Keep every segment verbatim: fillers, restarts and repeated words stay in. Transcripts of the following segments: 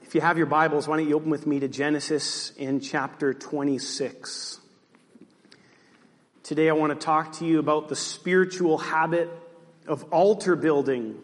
If you have your Bibles, why don't you open with me to Genesis in chapter twenty-six. Today I want to talk to you about the spiritual habit of altar building.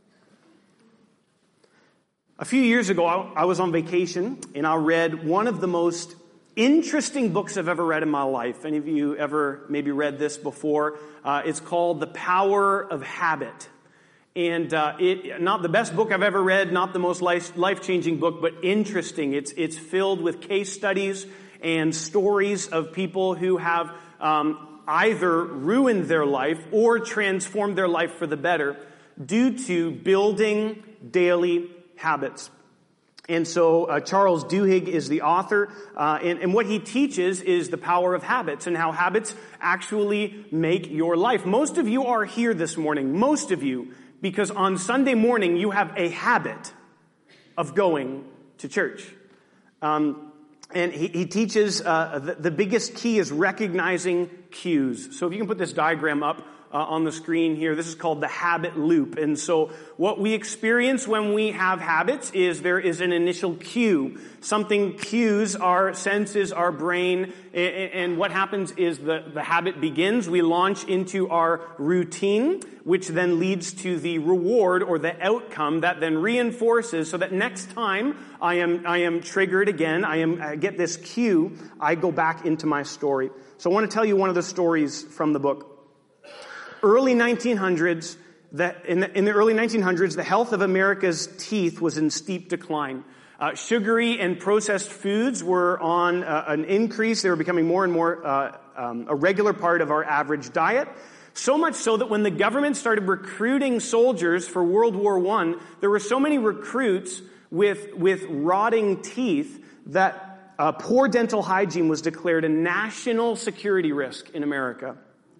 A few years ago, I was on vacation and I read one of the most interesting books I've ever read in my life. Any of you ever maybe read this before? Uh, it's called The Power of Habit. And uh, it not the best book I've ever read, not the most life, life-changing book, but interesting. It's it's filled with case studies and stories of people who have um, either ruined their life or transformed their life for the better due to building daily habits. And so uh, Charles Duhigg is the author, uh, and, and what he teaches is the power of habits and how habits actually make your life. Most of you are here this morning, most of you, because on Sunday morning you have a habit of going to church. Um, and he, he teaches uh, the, the biggest key is recognizing cues. So if you can put this diagram up uh, on the screen here, this is called the habit loop. And so what we experience when we have habits is there is an initial cue. Something cues our senses, our brain, and, and what happens is the, the habit begins. We launch into our routine, which then leads to the reward or the outcome that then reinforces so that next time I am I am triggered again, I am I get this cue, I go back into my story. So I want to tell you one of the stories from the book. Early nineteen hundreds, the, in, the, in the early nineteen hundreds, the health of America's teeth was in steep decline. Uh, sugary and processed foods were on uh, an increase. They were becoming more and more uh, um, a regular part of our average diet. So much so that when the government started recruiting soldiers for World War One, there were so many recruits with, with rotting teeth that uh, poor dental hygiene was declared a national security risk in America.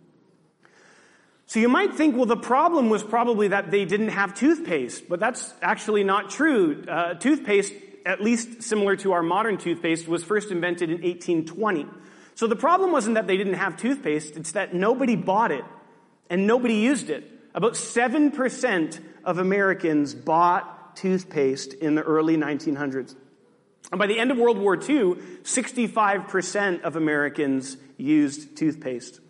So you might think, well, the problem was probably that they didn't have toothpaste, but that's actually not true. Uh, toothpaste, at least similar to our modern toothpaste, was first invented in eighteen twenty. So the problem wasn't that they didn't have toothpaste, it's that nobody bought it and nobody used it. About seven percent of Americans bought toothpaste in the early nineteen hundreds. And by the end of World War Two, sixty-five percent of Americans used toothpaste.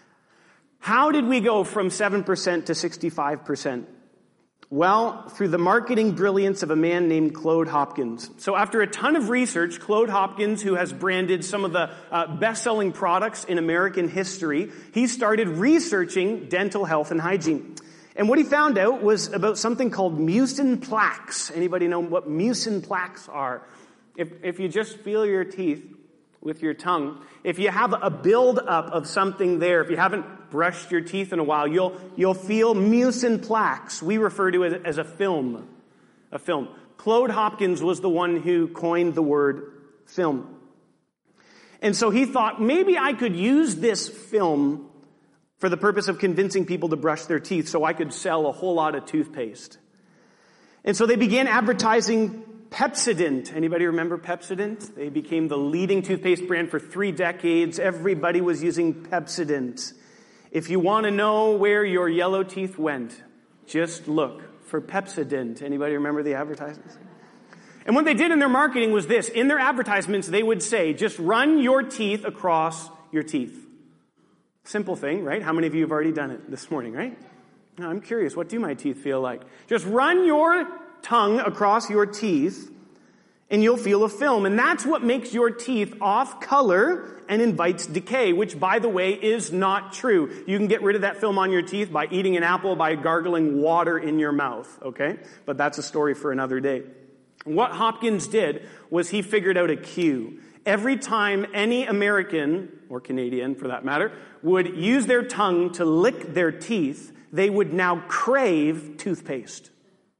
How did we go from seven percent to sixty-five percent? Well, through the marketing brilliance of a man named Claude Hopkins. So after a ton of research, Claude Hopkins, who has branded some of the uh, best-selling products in American history, he started researching dental health and hygiene. And what he found out was about something called mucin plaques. Anybody know what mucin plaques are? If, if you just feel your teeth with your tongue, if you have a build-up of something there, if you haven't brushed your teeth in a while, you'll you'll feel mucin plaques. We refer to it as a film. A film. Claude Hopkins was the one who coined the word film. And so he thought, maybe I could use this film for the purpose of convincing people to brush their teeth so I could sell a whole lot of toothpaste. And so they began advertising Pepsodent. Anybody remember Pepsodent? They became the leading toothpaste brand for three decades. Everybody was using Pepsodent. If you want to know where your yellow teeth went, just look for Pepsodent. Anybody remember the advertisements? And what they did in their marketing was this. In their advertisements, they would say, just run your teeth across your teeth. Simple thing, right? How many of you have already done it this morning, right? Now, I'm curious, what do my teeth feel like? Just run your tongue across your teeth and you'll feel a film. And that's what makes your teeth off color and invites decay, which, by the way, is not true. You can get rid of that film on your teeth by eating an apple, by gargling water in your mouth, okay? But that's a story for another day. What Hopkins did was he figured out a cue. Every time any American, or Canadian for that matter, would use their tongue to lick their teeth, they would now crave toothpaste.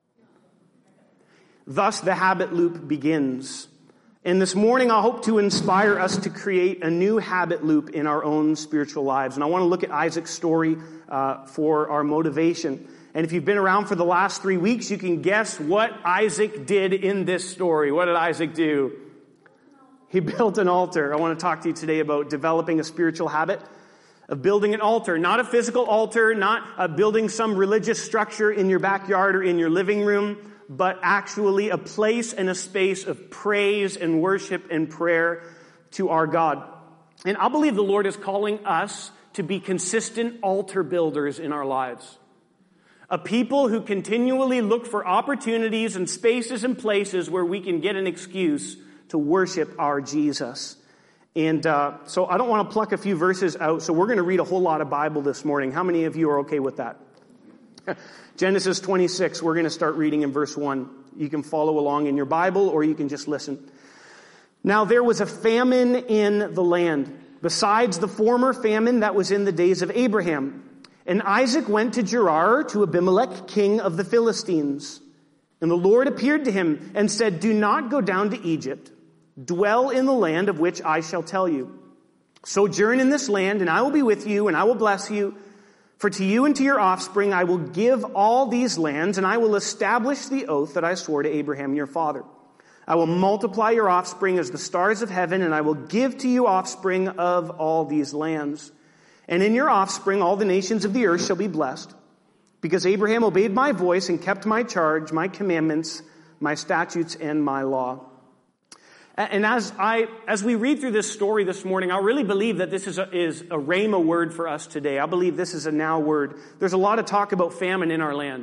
Thus, the habit loop begins. And this morning, I hope to inspire us to create a new habit loop in our own spiritual lives. And I want to look at Isaac's story uh, for our motivation. And if you've been around for the last three weeks, you can guess what Isaac did in this story. What did Isaac do? He built an altar. I want to talk to you today about developing a spiritual habit of building an altar. Not a physical altar, not uh, building some religious structure in your backyard or in your living room, but actually a place and a space of praise and worship and prayer to our God. And I believe the Lord is calling us to be consistent altar builders in our lives. A people who continually look for opportunities and spaces and places where we can get an excuse to worship our Jesus. And uh, so I don't want to pluck a few verses out, so we're going to read a whole lot of Bible this morning. How many of you are okay with that? Genesis twenty-six, we're going to start reading in verse one. You can follow along in your Bible, or you can just listen. Now there was a famine in the land, besides the former famine that was in the days of Abraham. And Isaac went to Gerar, to Abimelech, king of the Philistines. And the Lord appeared to him and said, "Do not go down to Egypt. Dwell in the land of which I shall tell you. Sojourn in this land, and I will be with you, and I will bless you. For to you and to your offspring I will give all these lands, and I will establish the oath that I swore to Abraham your father. I will multiply your offspring as the stars of heaven, and I will give to you offspring of all these lands. And in your offspring all the nations of the earth shall be blessed, because Abraham obeyed my voice and kept my charge, my commandments, my statutes, and my law." And as I, as we read through this story this morning, I really believe that this is a, is a rhema word for us today. I believe this is a now word. There's a lot of talk about famine in our land.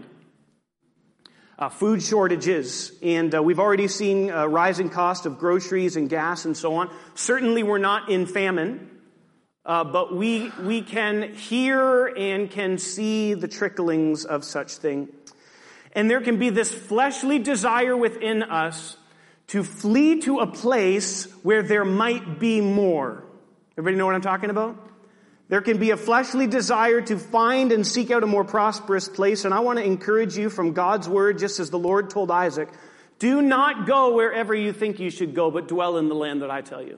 Uh, food shortages, and uh, we've already seen uh, rising cost of groceries and gas and so on. Certainly we're not in famine, uh, but we we can hear and can see the tricklings of such thing. And there can be this fleshly desire within us to flee to a place where there might be more. Everybody know what I'm talking about? There can be a fleshly desire to find and seek out a more prosperous place, and I want to encourage you from God's word, just as the Lord told Isaac, do not go wherever you think you should go, but dwell in the land that I tell you.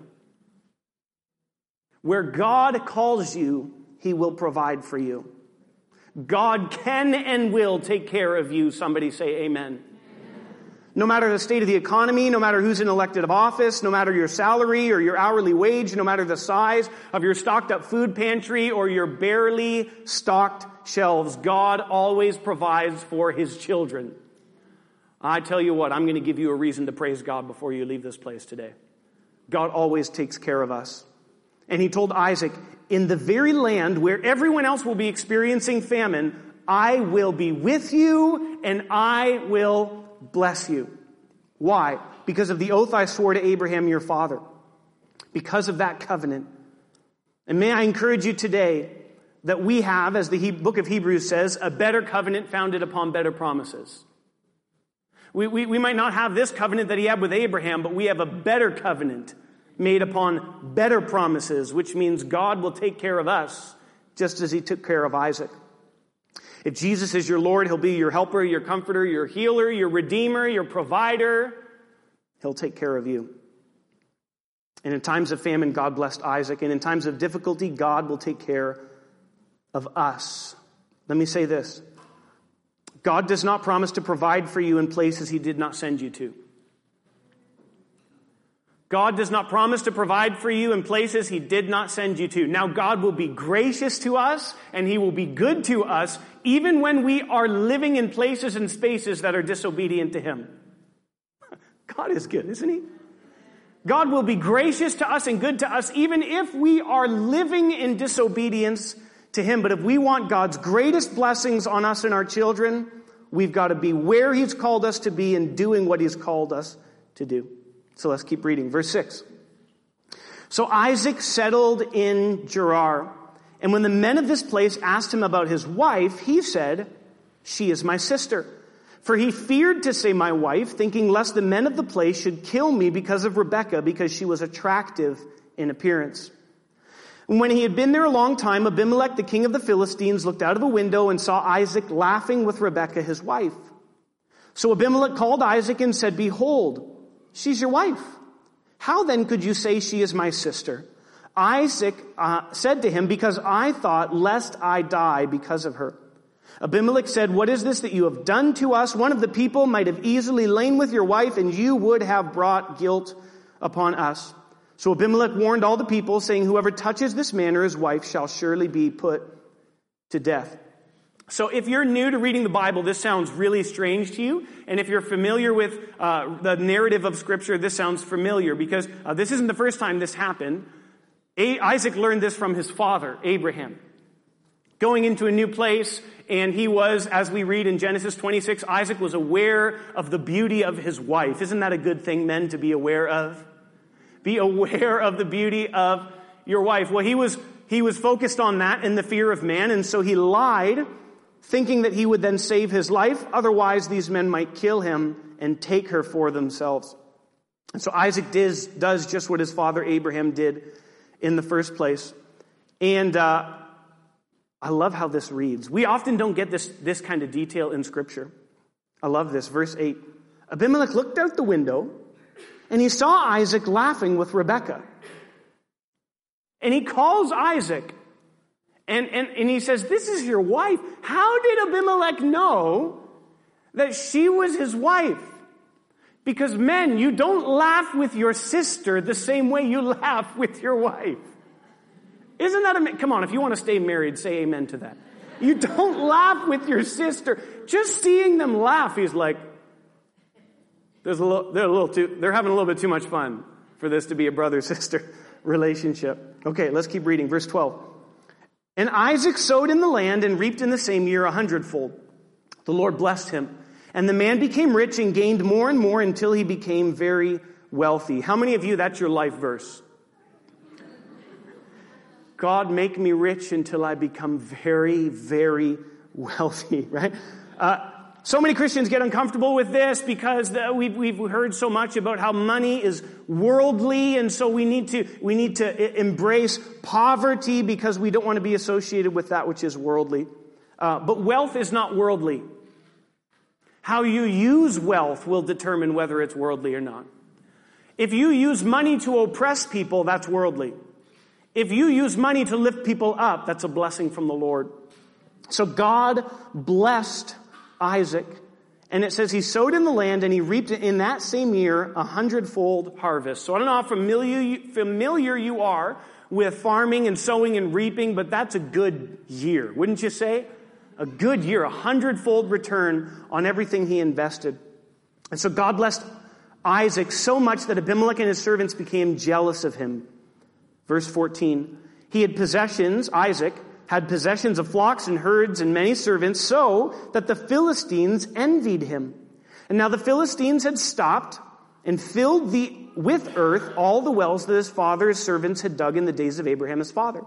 Where God calls you, He will provide for you. God can and will take care of you. Somebody say amen. No matter the state of the economy, no matter who's in elected office, no matter your salary or your hourly wage, no matter the size of your stocked up food pantry or your barely stocked shelves, God always provides for His children. I tell you what, I'm going to give you a reason to praise God before you leave this place today. God always takes care of us. And He told Isaac, in the very land where everyone else will be experiencing famine, I will be with you and I will bless you. Why? Because of the oath I swore to Abraham your father. Because of that covenant. And may I encourage you today that we have, as the book of Hebrews says, a better covenant founded upon better promises. We, we, we might not have this covenant that he had with Abraham, but we have a better covenant made upon better promises, which means God will take care of us just as He took care of Isaac. If Jesus is your Lord, He'll be your helper, your comforter, your healer, your redeemer, your provider. He'll take care of you. And in times of famine, God blessed Isaac. And in times of difficulty, God will take care of us. Let me say this. God does not promise to provide for you in places He did not send you to. God does not promise to provide for you in places He did not send you to. Now, God will be gracious to us, and He will be good to us, even when we are living in places and spaces that are disobedient to Him. God is good, isn't He? God will be gracious to us and good to us, even if we are living in disobedience to Him. But if we want God's greatest blessings on us and our children, we've got to be where He's called us to be and doing what He's called us to do. So let's keep reading. Verse six. So Isaac settled in Gerar. And when the men of this place asked him about his wife, he said, "She is my sister." For he feared to say my wife, thinking lest the men of the place should kill me because of Rebekah, because she was attractive in appearance. And when he had been there a long time, Abimelech, the king of the Philistines, looked out of a window and saw Isaac laughing with Rebekah, his wife. So Abimelech called Isaac and said, "Behold, she's your wife. How then could you say she is my sister?" Isaac uh, said to him, "Because I thought lest I die because of her." Abimelech said, "What is this that you have done to us? One of the people might have easily lain with your wife, and you would have brought guilt upon us." So Abimelech warned all the people, saying, "Whoever touches this man or his wife shall surely be put to death." So if you're new to reading the Bible, this sounds really strange to you. And if you're familiar with uh, the narrative of Scripture, this sounds familiar because uh, this isn't the first time this happened. A- Isaac learned this from his father, Abraham. Going into a new place, and he was, as we read in Genesis twenty-six, Isaac was aware of the beauty of his wife. Isn't that a good thing, men, to be aware of? Be aware of the beauty of your wife. Well, he was, he was focused on that and the fear of man, and so he lied, thinking that he would then save his life. Otherwise, these men might kill him and take her for themselves. And so Isaac does, does just what his father Abraham did in the first place. And uh, I love how this reads. We often don't get this, this kind of detail in Scripture. I love this. Verse eight. Abimelech looked out the window, and he saw Isaac laughing with Rebekah. And he calls Isaac. And, and, and he says, this is your wife. How did Abimelech know that she was his wife? Because men, you don't laugh with your sister the same way you laugh with your wife. Isn't that a, come on, if you want to stay married, say amen to that. You don't laugh with your sister. Just seeing them laugh, he's like, there's a little, they're a little too, they're having a little bit too much fun for this to be a brother-sister relationship. Okay, let's keep reading. Verse twelve. And Isaac sowed in the land and reaped in the same year a hundredfold. The Lord blessed him. And the man became rich and gained more and more until he became very wealthy. How many of you, that's your life verse? God, make me rich until I become very, very wealthy, right? Uh, so many Christians get uncomfortable with this because the, we've, we've heard so much about how money is worldly, and so we need to we need to embrace poverty because we don't want to be associated with that which is worldly. Uh, but wealth is not worldly. How you use wealth will determine whether it's worldly or not. If you use money to oppress people, that's worldly. If you use money to lift people up, that's a blessing from the Lord. So God blessed Isaac, and it says he sowed in the land and he reaped in that same year a hundredfold harvest. So I don't know how familiar, familiar you are with farming and sowing and reaping, but that's a good year, wouldn't you say? A good year, a hundredfold return on everything he invested. And so God blessed Isaac so much that Abimelech and his servants became jealous of him. Verse fourteen, he had possessions, Isaac had possessions of flocks and herds and many servants, so that the Philistines envied him. And now the Philistines had stopped and filled the with earth all the wells that his father's servants had dug in the days of Abraham his father.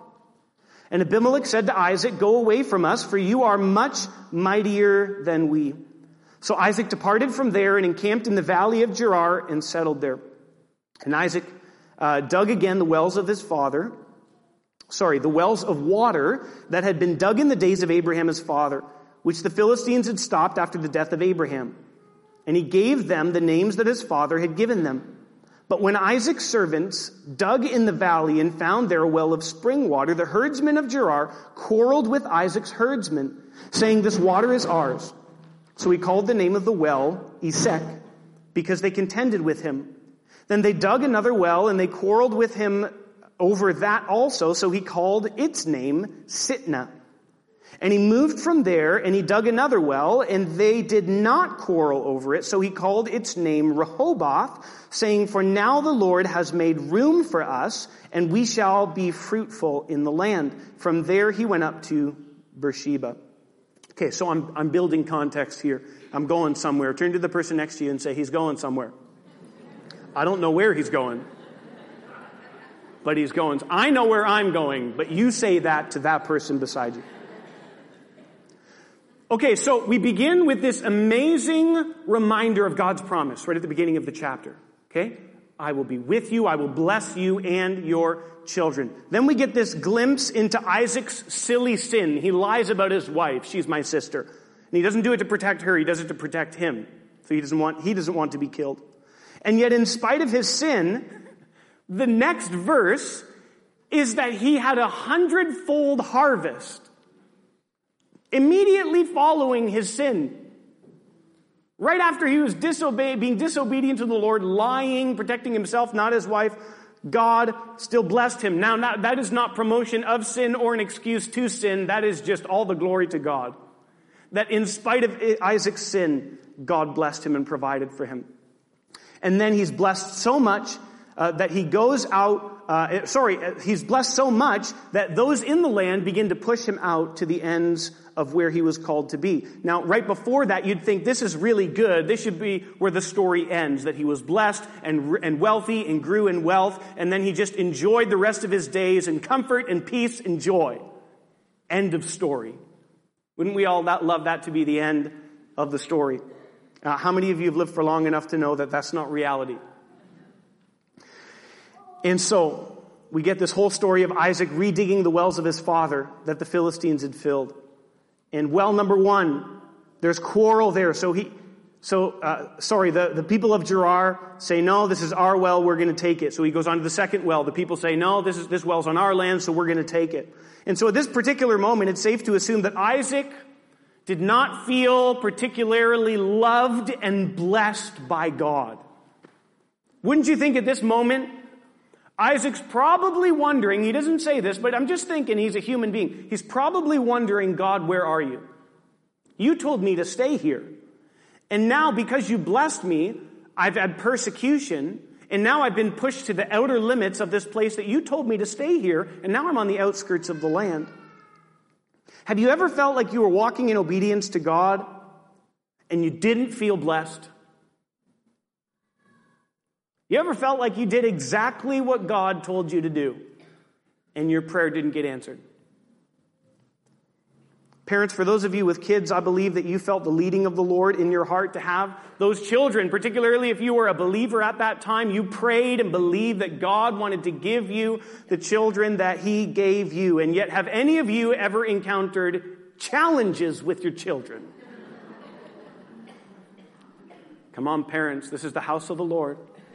And Abimelech said to Isaac, go away from us, for you are much mightier than we. So Isaac departed from there and encamped in the valley of Gerar and settled there. And Isaac uh, dug again the wells of his father, sorry, the wells of water that had been dug in the days of Abraham his father, which the Philistines had stopped after the death of Abraham. And he gave them the names that his father had given them. But when Isaac's servants dug in the valley and found there a well of spring water, the herdsmen of Gerar quarreled with Isaac's herdsmen, saying, this water is ours. So he called the name of the well Esek, because they contended with him. Then they dug another well, and they quarreled with him over that also, so he called its name Sitnah. And he moved from there, and he dug another well, and they did not quarrel over it, so he called its name Rehoboth, saying, for now the Lord has made room for us, and we shall be fruitful in the land. From there he went up to Beersheba. Okay, so I'm, I'm building context here. I'm going somewhere. Turn to the person next to you and say, he's going somewhere. I don't know where he's going, but he's going. I know where I'm going, but you say that to that person beside you. Okay, so we begin with this amazing reminder of God's promise right at the beginning of the chapter. Okay? I will be with you, I will bless you and your children. Then we get this glimpse into Isaac's silly sin. He lies about his wife. She's my sister. And he doesn't do it to protect her, he does it to protect him. So he doesn't want, he doesn't want to be killed. And yet in spite of his sin, the next verse is that he had a hundredfold harvest immediately following his sin. Right after he was disobey, being disobedient to the Lord, lying, protecting himself, not his wife, God still blessed him. Now, that is not promotion of sin or an excuse to sin. That is just all the glory to God. That in spite of Isaac's sin, God blessed him and provided for him. And then he's blessed so much uh, that he goes out, uh, sorry, he's blessed so much that those in the land begin to push him out to the ends of where he was called to be. Now, right before that, you'd think this is really good. This should be where the story ends, that he was blessed and, and wealthy and grew in wealth, and then he just enjoyed the rest of his days in comfort and peace and joy. End of story. Wouldn't we all that, love that to be the end of the story? Uh, how many of you have lived for long enough to know that that's not reality? And so, we get this whole story of Isaac redigging the wells of his father that the Philistines had filled. And well number one, there's quarrel there. So he, so, uh, sorry, the, the people of Gerar say, no, this is our well, we're going to take it. So he goes on to the second well. The people say, no, this is, this well's on our land, so we're going to take it. And so at this particular moment, it's safe to assume that Isaac did not feel particularly loved and blessed by God. Wouldn't you think at this moment, Isaac's probably wondering, he doesn't say this, but I'm just thinking he's a human being. He's probably wondering, God, where are you? You told me to stay here. And now because you blessed me, I've had persecution, and now I've been pushed to the outer limits of this place that you told me to stay here, and now I'm on the outskirts of the land. Have you ever felt like you were walking in obedience to God and you didn't feel blessed? You ever felt like you did exactly what God told you to do and your prayer didn't get answered? Parents, for those of you with kids, I believe that you felt the leading of the Lord in your heart to have those children, particularly if you were a believer at that time. You prayed and believed that God wanted to give you the children that He gave you. And yet, have any of you ever encountered challenges with your children? Come on, parents, this is the house of the Lord.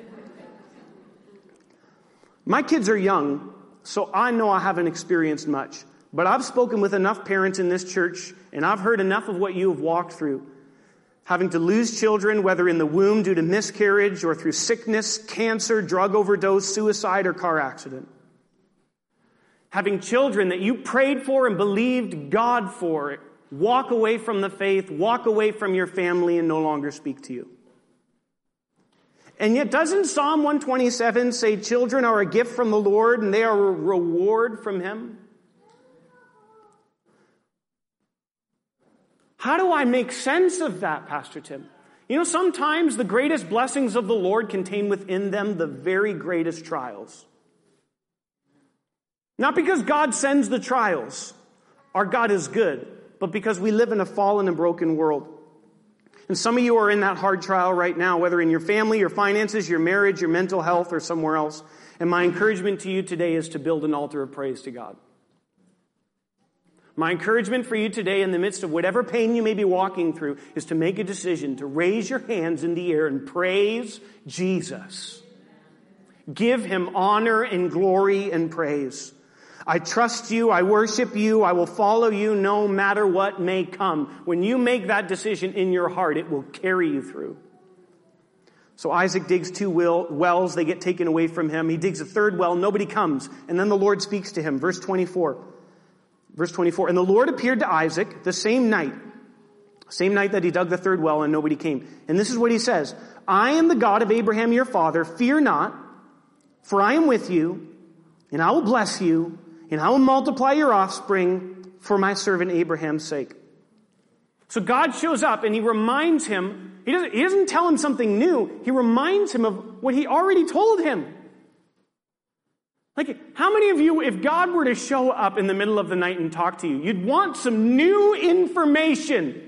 My kids are young, so I know I haven't experienced much. But I've spoken with enough parents in this church, and I've heard enough of what you have walked through. Having to lose children, whether in the womb due to miscarriage or through sickness, cancer, drug overdose, suicide, or car accident. Having children that you prayed for and believed God for walk away from the faith, walk away from your family, and no longer speak to you. And yet, doesn't Psalm one twenty-seven say children are a gift from the Lord and they are a reward from Him? How do I make sense of that, Pastor Tim? You know, sometimes the greatest blessings of the Lord contain within them the very greatest trials. Not because God sends the trials. Our God is good. But because we live in a fallen and broken world. And some of you are in that hard trial right now, whether in your family, your finances, your marriage, your mental health, or somewhere else. And my encouragement to you today is to build an altar of praise to God. My encouragement for you today in the midst of whatever pain you may be walking through is to make a decision to raise your hands in the air and praise Jesus. Give Him honor and glory and praise. I trust you, I worship you, I will follow you no matter what may come. When you make that decision in your heart, it will carry you through. So Isaac digs two wells, they get taken away from him. He digs a third well, nobody comes. And then the Lord speaks to him. Verse twenty-four. Verse twenty-four, and the Lord appeared to Isaac the same night, same night that he dug the third well and nobody came. And this is what He says, I am the God of Abraham your father, fear not, for I am with you, and I will bless you, and I will multiply your offspring for my servant Abraham's sake. So God shows up and He reminds him, he doesn't, he doesn't tell him something new, He reminds him of what He already told him. Like, how many of you, if God were to show up in the middle of the night and talk to you, you'd want some new information?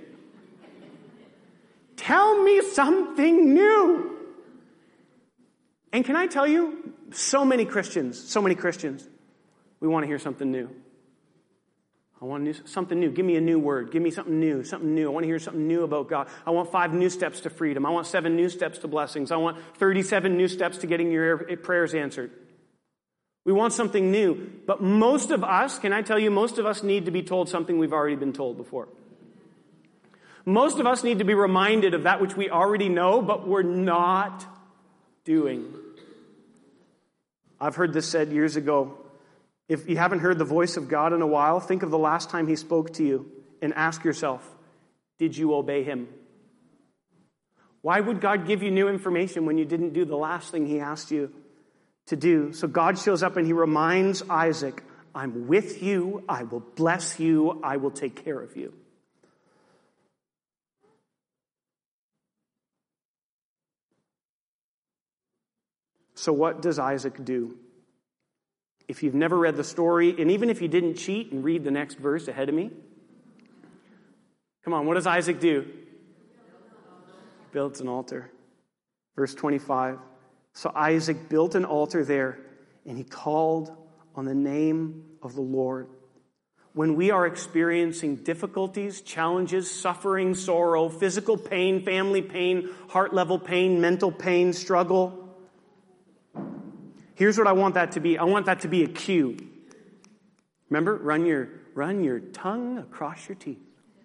Tell me something new. And can I tell you, so many Christians, so many Christians, we want to hear something new. I want new, something new. Give me a new word. Give me something new, something new. I want to hear something new about God. I want five new steps to freedom. I want seven new steps to blessings. I want thirty-seven new steps to getting your prayers answered. We want something new. But most of us, can I tell you, most of us need to be told something we've already been told before. Most of us need to be reminded of that which we already know, but we're not doing. I've heard this said years ago. If you haven't heard the voice of God in a while, think of the last time He spoke to you and ask yourself, Did you obey him? Why would God give you new information when you didn't do the last thing he asked you to do? So God shows up and he reminds Isaac, I'm with you, I will bless you, I will take care of you. So what does Isaac do? If you've never read the story, and even if you didn't cheat and read the next verse ahead of me, come on, what does Isaac do? He builds an altar. Verse twenty-five. So Isaac built an altar there, and he called on the name of the Lord. When we are experiencing difficulties, challenges, suffering, sorrow, physical pain, family pain, heart-level pain, mental pain, struggle, here's what I want that to be. I want that to be a cue. Remember, run your, run your tongue across your teeth.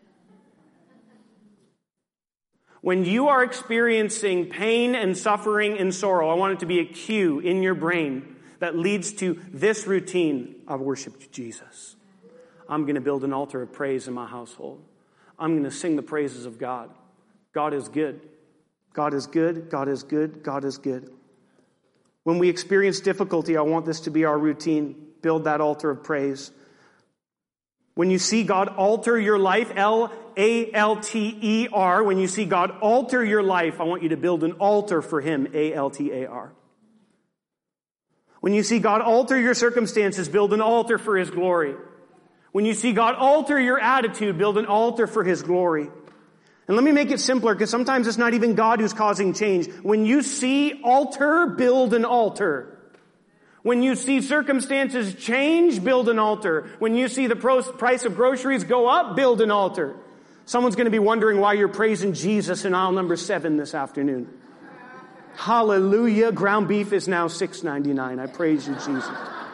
When you are experiencing pain and suffering and sorrow, I want it to be a cue in your brain that leads to this routine of worship to Jesus. I'm going to build an altar of praise in my household. I'm going to sing the praises of God. God is good. God is good. God is good. God is good. When we experience difficulty, I want this to be our routine. Build that altar of praise. When you see God alter your life, L A L T E R, when you see God alter your life, I want you to build an altar for him, A L T A R. When you see God alter your circumstances, build an altar for his glory. When you see God alter your attitude, build an altar for his glory. And let me make it simpler, because sometimes it's not even God who's causing change. When you see altar, build an altar. When you see circumstances change, build an altar. When you see the price of groceries go up, build an altar. Someone's going to be wondering why you're praising Jesus in aisle number seven this afternoon. Hallelujah. Ground beef is now six ninety-nine. I praise you, Jesus.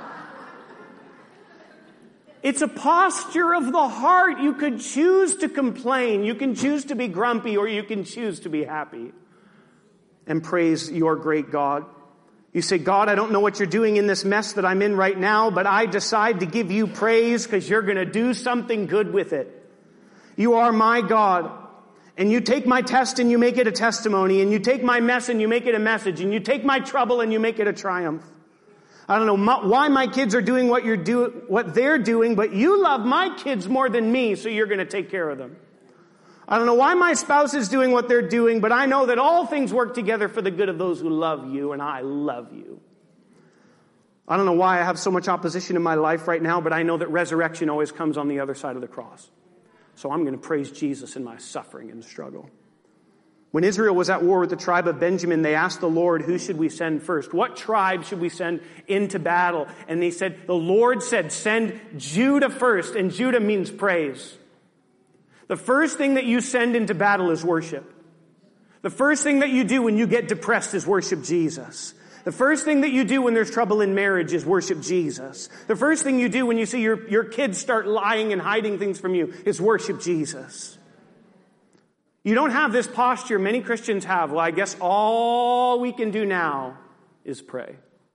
It's a posture of the heart. You could choose to complain. You can choose to be grumpy, or you can choose to be happy and praise your great God. You say, God, I don't know what you're doing in this mess that I'm in right now, but I decide to give you praise because you're going to do something good with it. You are my God. And you take my test and you make it a testimony. And you take my mess and you make it a message. And you take my trouble and you make it a triumph. I don't know my, why my kids are doing what you're do, what they're doing, but you love my kids more than me, so you're going to take care of them. I don't know why my spouse is doing what they're doing, but I know that all things work together for the good of those who love you, and I love you. I don't know why I have so much opposition in my life right now, but I know that resurrection always comes on the other side of the cross. So I'm going to praise Jesus in my suffering and struggle. When Israel was at war with the tribe of Benjamin, they asked the Lord, who should we send first? What tribe should we send into battle? And they said, the Lord said, send Judah first. And Judah means praise. The first thing that you send into battle is worship. The first thing that you do when you get depressed is worship Jesus. The first thing that you do when there's trouble in marriage is worship Jesus. The first thing you do when you see your, your kids start lying and hiding things from you is worship Jesus. You don't have this posture many Christians have. Well, I guess all we can do now is pray.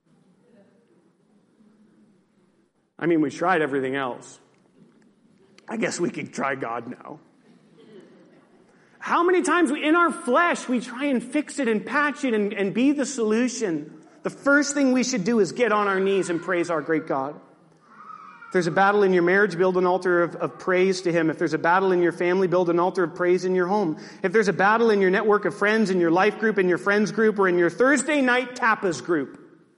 I mean, we tried everything else. I guess we could try God now. How many times we, in our flesh, we try and fix it and patch it and, and be the solution? The first thing we should do is get on our knees and praise our great God. If there's a battle in your marriage, build an altar of, of praise to him. If there's a battle in your family, build an altar of praise in your home. If there's a battle in your network of friends, in your life group, in your friends group, or in your Thursday night tapas group,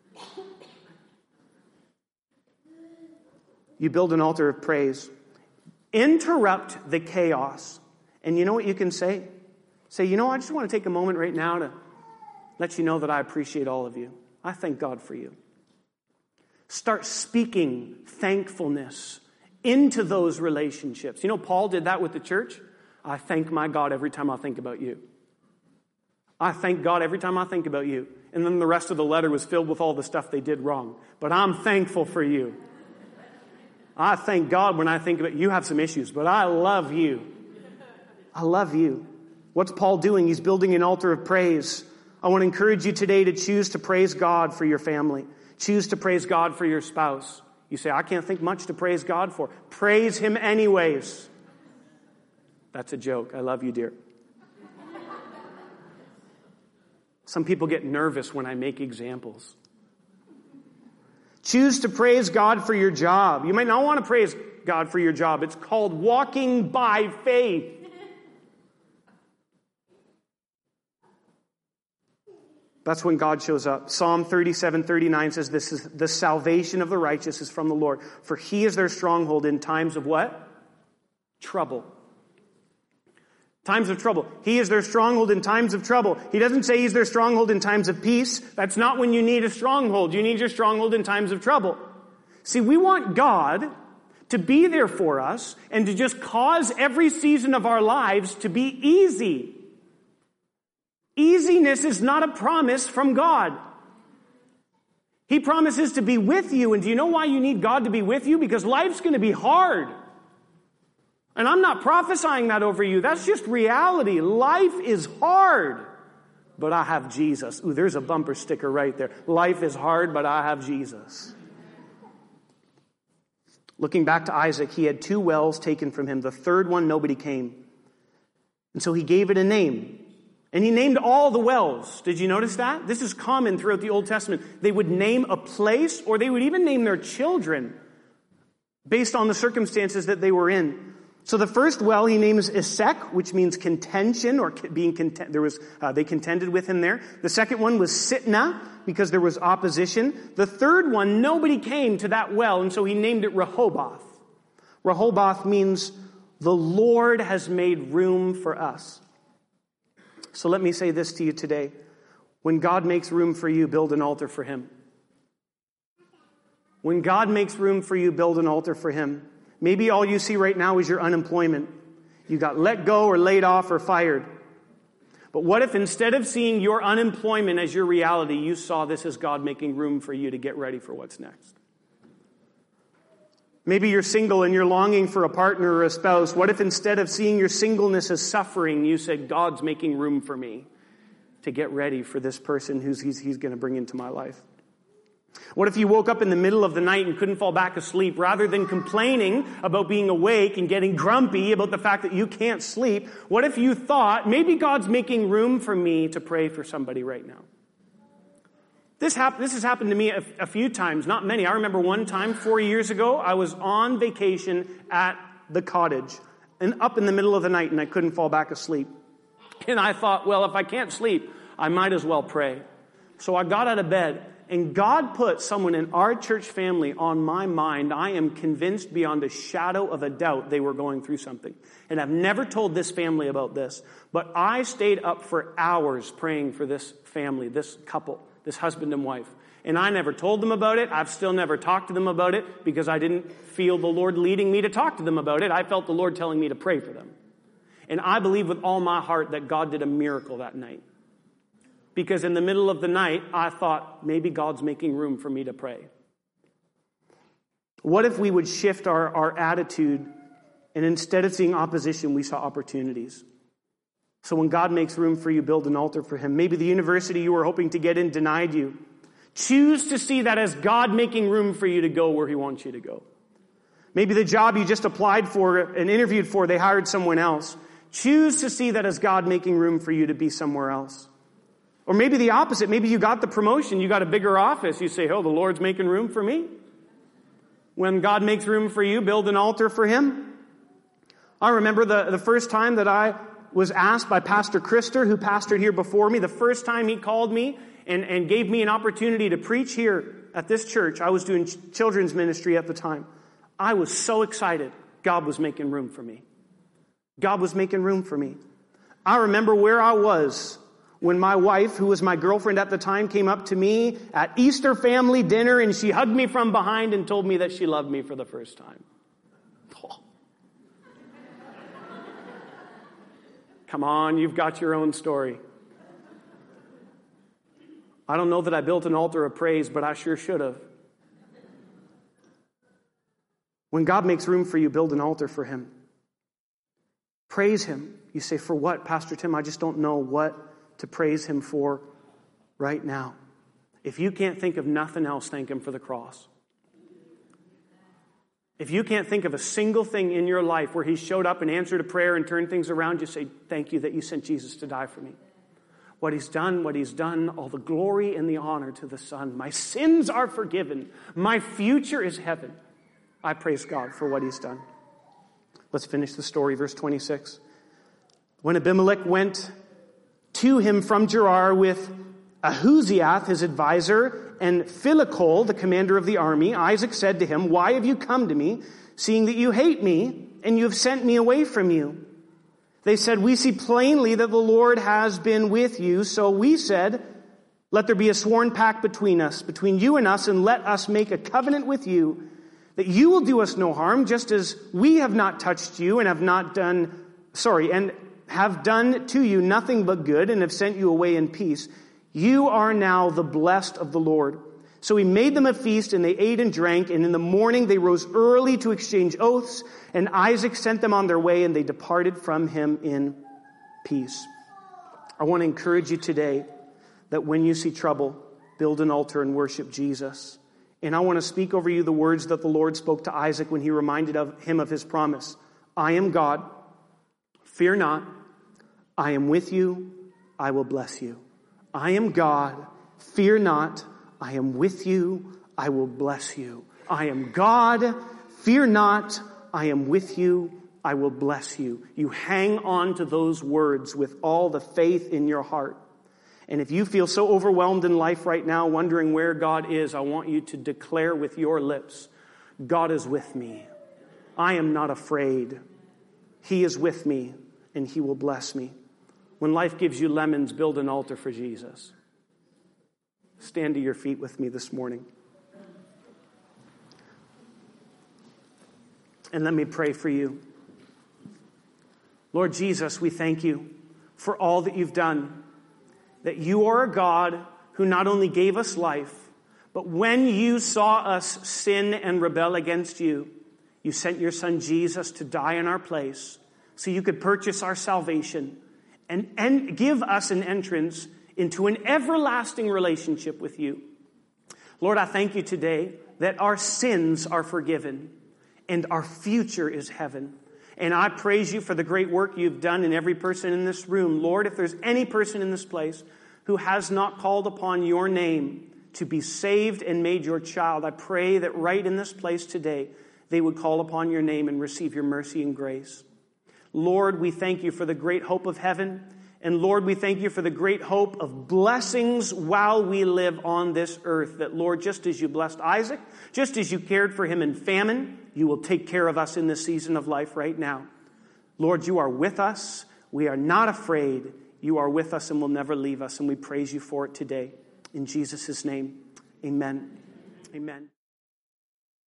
you build an altar of praise. Interrupt the chaos. And you know what you can say? Say, you know, I just want to take a moment right now to let you know that I appreciate all of you. I thank God for you. Start speaking thankfulness into those relationships. You know, Paul did that with the church. I thank my God every time I think about you. I thank God every time I think about you. And then the rest of the letter was filled with all the stuff they did wrong. But I'm thankful for you. I thank God when I think about you have some issues, but I love you. I love you. What's Paul doing? He's building an altar of praise. I want to encourage you today to choose to praise God for your family. Choose to praise God for your spouse. You say, I can't think much to praise God for. Praise him anyways. That's a joke. I love you, dear. Some people get nervous when I make examples. Choose to praise God for your job. You might not want to praise God for your job. It's called walking by faith. That's when God shows up. Psalm thirty-seven thirty-nine says, "This is the salvation of the righteous is from the Lord, for he is their stronghold in times of" what? Trouble. Times of trouble. He is their stronghold in times of trouble. He doesn't say he's their stronghold in times of peace. That's not when you need a stronghold. You need your stronghold in times of trouble. See, we want God to be there for us and to just cause every season of our lives to be easy. Easiness is not a promise from God. He promises to be with you. And do you know why you need God to be with you? Because life's going to be hard. And I'm not prophesying that over you. That's just reality. Life is hard. But I have Jesus. Ooh, there's a bumper sticker right there. Life is hard, but I have Jesus. Looking back to Isaac, he had two wells taken from him. The third one, nobody came. And so he gave it a name. And he named all the wells. Did you notice that? This is common throughout the Old Testament. They would name a place, or they would even name their children based on the circumstances that they were in. So the first well he names Esek, which means contention, or being content. There was uh, they contended with him there. The second one was Sitnah, because there was opposition. The third one, nobody came to that well, and so he named it Rehoboth. Rehoboth means the Lord has made room for us. So let me say this to you today. When God makes room for you, build an altar for him. When God makes room for you, build an altar for him. Maybe all you see right now is your unemployment. You got let go or laid off or fired. But what if instead of seeing your unemployment as your reality, you saw this as God making room for you to get ready for what's next? Maybe you're single and you're longing for a partner or a spouse. What if instead of seeing your singleness as suffering, you said, God's making room for me to get ready for this person who's he's, he's going to bring into my life? What if you woke up in the middle of the night and couldn't fall back asleep? Rather than complaining about being awake and getting grumpy about the fact that you can't sleep, what if you thought, maybe God's making room for me to pray for somebody right now? This, hap- this has happened to me a, a few times, not many. I remember one time, four years ago, I was on vacation at the cottage and up in the middle of the night and I couldn't fall back asleep. And I thought, well, if I can't sleep, I might as well pray. So I got out of bed and God put someone in our church family on my mind. I am convinced beyond a shadow of a doubt they were going through something. And I've never told this family about this, but I stayed up for hours praying for this family, this couple. This husband and wife. And I never told them about it. I've still never talked to them about it because I didn't feel the Lord leading me to talk to them about it. I felt the Lord telling me to pray for them. And I believe with all my heart that God did a miracle that night. Because in the middle of the night, I thought, maybe God's making room for me to pray. What if we would shift our, our attitude and instead of seeing opposition, we saw opportunities? So when God makes room for you, build an altar for him. Maybe the university you were hoping to get in denied you. Choose to see that as God making room for you to go where he wants you to go. Maybe the job you just applied for and interviewed for, they hired someone else. Choose to see that as God making room for you to be somewhere else. Or maybe the opposite. Maybe you got the promotion, you got a bigger office. You say, oh, the Lord's making room for me. When God makes room for you, build an altar for him. I remember the, the first time that I was asked by Pastor Krister, who pastored here before me, the first time he called me and, and gave me an opportunity to preach here at this church. I was doing ch- children's ministry at the time. I was so excited. God was making room for me. God was making room for me. I remember where I was when my wife, who was my girlfriend at the time, came up to me at Easter family dinner and she hugged me from behind and told me that she loved me for the first time. Oh. Come on, you've got your own story. I don't know that I built an altar of praise, but I sure should have. When God makes room for you, build an altar for him. Praise him. You say, for what, Pastor Tim? I just don't know what to praise him for right now. If you can't think of nothing else, thank him for the cross. If you can't think of a single thing in your life where he showed up and answered a prayer and turned things around, just say, thank you that you sent Jesus to die for me. What he's done, what he's done, all the glory and the honor to the Son. My sins are forgiven. My future is heaven. I praise God for what he's done. Let's finish the story, verse twenty-six. When Abimelech went to him from Gerar with Ahuziath, his advisor, and Philocol, the commander of the army, Isaac said to him, why have you come to me, seeing that you hate me, and you have sent me away from you? They said, we see plainly that the Lord has been with you. So we said, let there be a sworn pact between us, between you and us, and let us make a covenant with you, that you will do us no harm, just as we have not touched you and have not done, sorry, and have done to you nothing but good, and have sent you away in peace. You are now the blessed of the Lord. So he made them a feast, and they ate and drank, and in the morning they rose early to exchange oaths, and Isaac sent them on their way, and they departed from him in peace. I want to encourage you today that when you see trouble, build an altar and worship Jesus. And I want to speak over you the words that the Lord spoke to Isaac when he reminded of him of his promise. I am God. Fear not. I am with you. I will bless you. I am God. Fear not. I am with you. I will bless you. I am God. Fear not. I am with you. I will bless you. You hang on to those words with all the faith in your heart. And if you feel so overwhelmed in life right now, wondering where God is, I want you to declare with your lips, God is with me. I am not afraid. He is with me, and he will bless me. When life gives you lemons, build an altar for Jesus. Stand to your feet with me this morning. And let me pray for you. Lord Jesus, we thank you for all that you've done. That you are a God who not only gave us life, but when you saw us sin and rebel against you, you sent your son Jesus to die in our place so you could purchase our salvation and, and give us an entrance into an everlasting relationship with you. Lord, I thank you today that our sins are forgiven and our future is heaven. And I praise you for the great work you've done in every person in this room. Lord, if there's any person in this place who has not called upon your name to be saved and made your child, I pray that right in this place today, they would call upon your name and receive your mercy and grace. Lord, we thank you for the great hope of heaven. And Lord, we thank you for the great hope of blessings while we live on this earth. That, Lord, just as you blessed Isaac, just as you cared for him in famine, you will take care of us in this season of life right now. Lord, you are with us. We are not afraid. You are with us and will never leave us. And we praise you for it today. In Jesus' name, amen. Amen.